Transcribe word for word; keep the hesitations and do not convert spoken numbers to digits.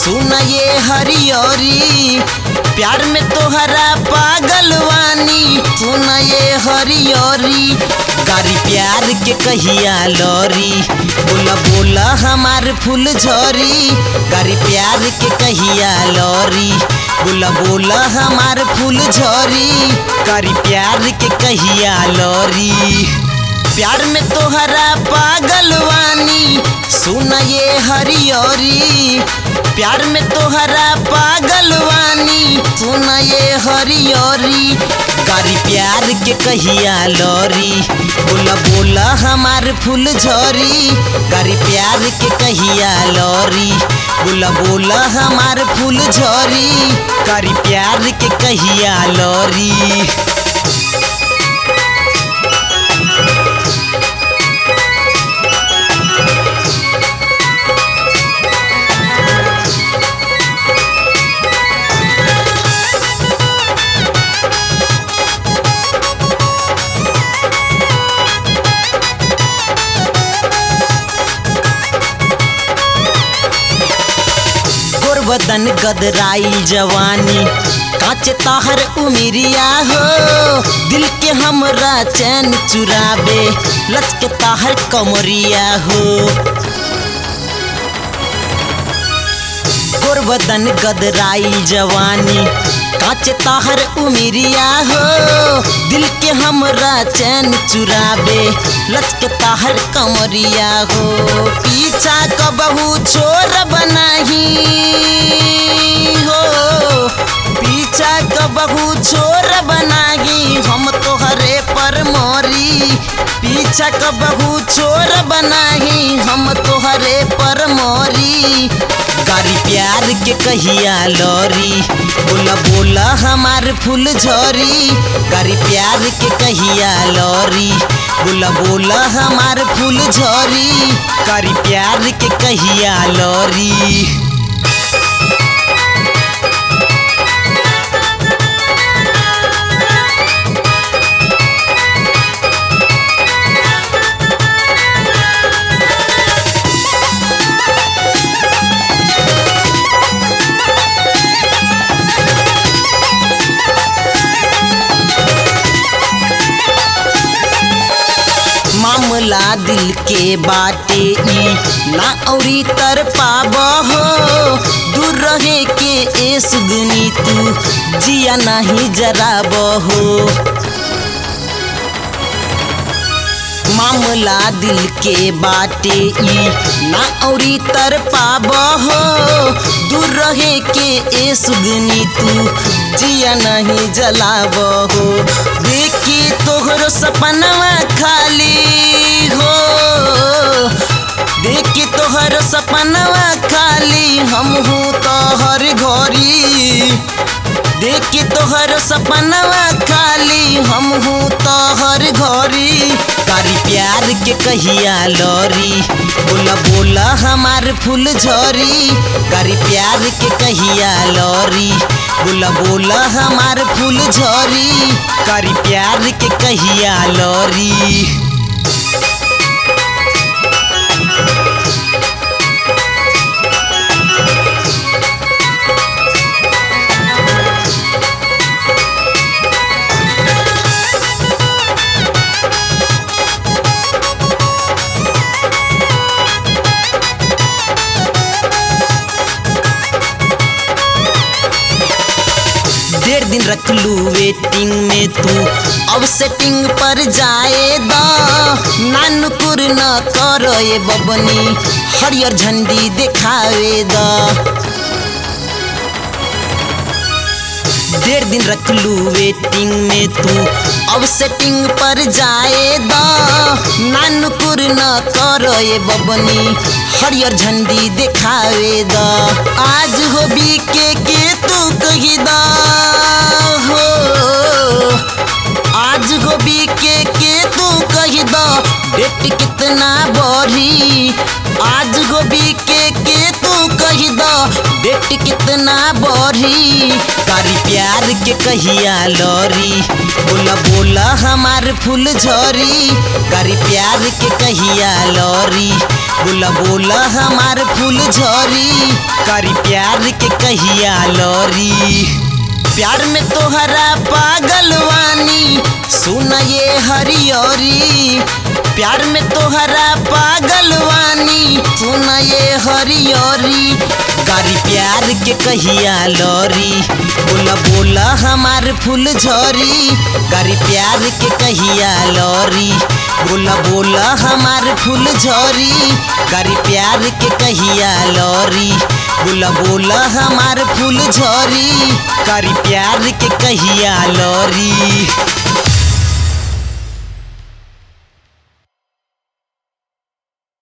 सुन ये हरियरी प्यार में तोहरा पागलवानी। सुन ये हरियरी गारी प्यार के कहिया लौरी। बोला बोला हमार फूल झरी गारी प्यार के कहिया लौरी। बोला बोला हमार फूल झरी गारी प्यार के कहिया लौरी। प्यार में तोहरा पागलवानी सुन ये हरियरी प्यार में तोहरा पागलवानी। सुन ये हरियरी गारी प्यार के कहिया लौरी। बोला बोला हमार फूल झरी गारी प्यार के कहिया लौरी। बोला बोला हमार फूल झरी गारी प्यार के कहिया लौरी। बदन गदराई जवानी काचे ताहर उमिरिया हो। दिल के हमरा चैन चुराबे लचके ताहर कमरिया हो। गोर बदन गदराई जवानी काचे ताहर उमिरिया हो। दिल के हमरा चैन चुराबे लचके ताहर कमरिया हो। पीछा कबहू छोर बनाही हो पीछा कबहू छोर बनाही हम तोहरे पर मोरी। पीछा कबहू छोर बनाही हम तोहरे पर मोरी। गारी प्यार के कहिया लौरी। बोला बोला हमार फूल झरी गारी प्यार के कहिया लौरी। बोला बोला हमार फूल झरी गारी प्यार के कहिया लौरी। मामला दिल के बाटे ई ना औरी तर पाब हो। दूर रहे के ए सुगनी तू जिया नहीं जराब हो। मामला दिल के बाटे ई ना औरी तर पाब हो। दूर रहे के ए सुगनी तू जिया नहीं जलाब हो। देखी तोहरो सपनवा खाली हो देखी तोहर सपनवा खाली हम हूँ तोहर घोरी। देखी तोहर सपनवा खाली हम हूँ तोहर घोरी। गारी प्यार के कहिया लौरी। बोला बोला हमार फूल झरी गारी प्यार के कहिया लौरी। बोला बोला हमार फूल झरी गारी प्यार के कहिया लौरी। डेढ़ दिन रख लू वेटिंग में तू अब सेटिंग पर जाए दा। नानकुर न करो ये बबनी हरियर झंडी दिखावे दा। डेढ़ दिन रख लू वेटिंग में तू अब सेटिंग पर जाए दा। नानकुर न करो ये बबनी हरियर झंडी दिखावे दा। आज हो बी के के तू कही दा हो आज हो बी के के तू कही दा। डेट कितना बढ़ी आज हो बी के के तू कही दा। डेट कितना बढ़ी गारी प्यार के कहिया लौरी। बोला बोला हमार फूल झरी गारी प्यार के कहिया लौरी। बोला बोला हमार फूल झरी करी प्यार के कहिया लौरी। प्यार में तोहरा पागलवानी सुन ये हरियरी, प्यार में तोहरा पागलवानी सुन ये हरियरी गारी प्यार के कहिया लौरी। बोला बोला हमार फूल झरी गारी प्यार के कहिया लौरी। बोला बोला हमार फूल झरी गारी प्यार के कहिया लौरी। बोला बोला हमार फूल झरी गारी प्यार के कहिया लौरी।